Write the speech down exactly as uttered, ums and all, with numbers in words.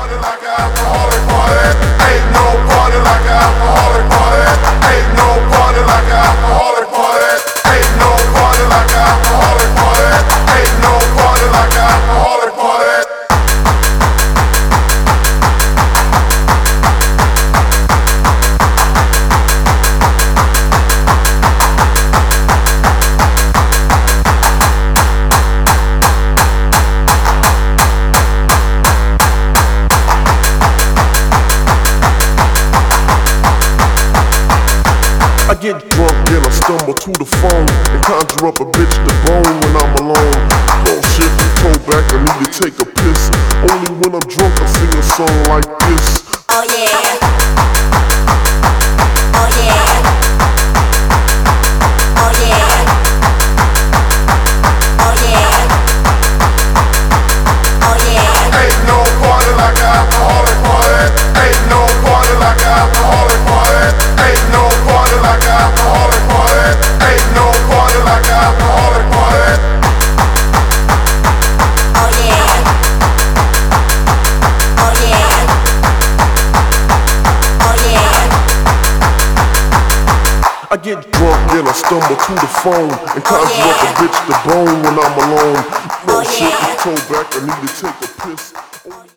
party like an alcoholic party. Ain't no party like an alcoholic party. Ain't no party like an alcoholic party. Ain't no party like an alcoholic party. Ain't no party like an alcoholic party. I get drunk and I stumble to the phone and conjure up a bitch to bone when I'm alone. Bullshit, toe back, I need to take a piss. Only when I'm drunk I sing a song like this. Oh yeah. Oh yeah. Oh yeah. Oh yeah. Oh yeah. Ain't no party like an alcoholic party. Ain't no party like an alcoholic party. Ain't no party like an alcoholic party. Ain't no party like an alcoholic party. Oh yeah. Oh yeah. Oh yeah. I get drunk and I stumble to the phone and conjure up a bitch to bone when I'm alone. Bullshit, toe back, I need to take a piss.